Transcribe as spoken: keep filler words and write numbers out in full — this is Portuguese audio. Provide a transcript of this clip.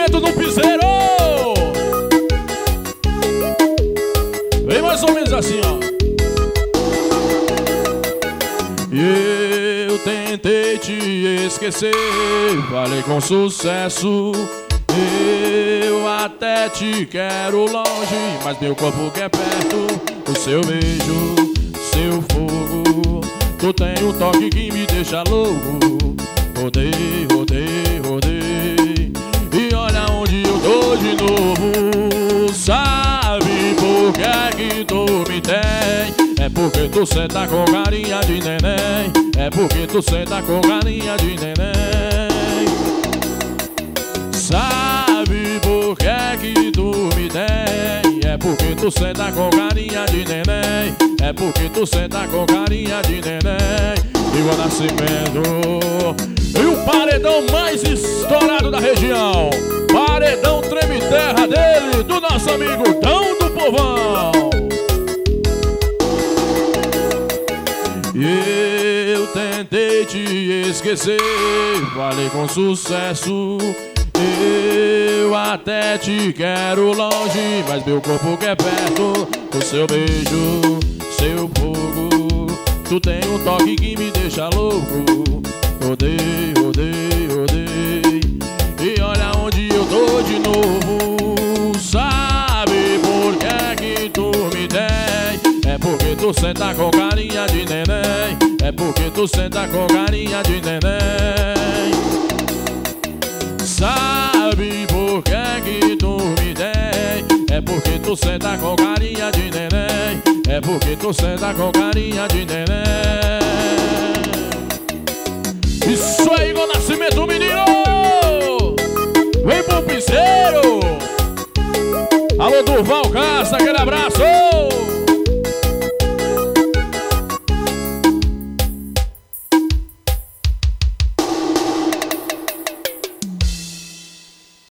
Nascimento do piseiro. Vem mais ou menos assim, ó. Eu tentei te esquecer, falei com sucesso. Eu até te quero longe, mas meu corpo quer perto. O seu beijo, seu fogo, tu tem um toque que me deixa louco. Rodei, rodei, rodei, e olha onde eu tô de novo. Sabe por que é que tu me tem? É porque tu senta com carinha de neném. É porque tu senta com carinha de neném. Sabe por que é que tu me tem? É porque tu senta com carinha de neném. É porque tu senta com carinha de neném. Igor Nascimento. E o paredão mais estourado da região, paredão treme terra dele, do nosso amigo Dão do Povão. Eu tentei te esquecer, falei com sucesso. Eu até te quero longe, mas meu corpo quer perto. O seu beijo, seu fogo, tu tem um toque que me deixa louco. Rodei, rodei, rodei, e olha onde eu tô de novo. Sabe por que é que tu me tem? É porque tu senta com carinha de neném. É porque tu senta com carinha de neném. Sabe por que é que tu me tem? É porque tu senta com carinha de neném. É porque tu senta com carinha de neném. Isso aí, Igor Nascimento, menino! Vem pro piseiro! Alô, Durval Castro, aquele abraço!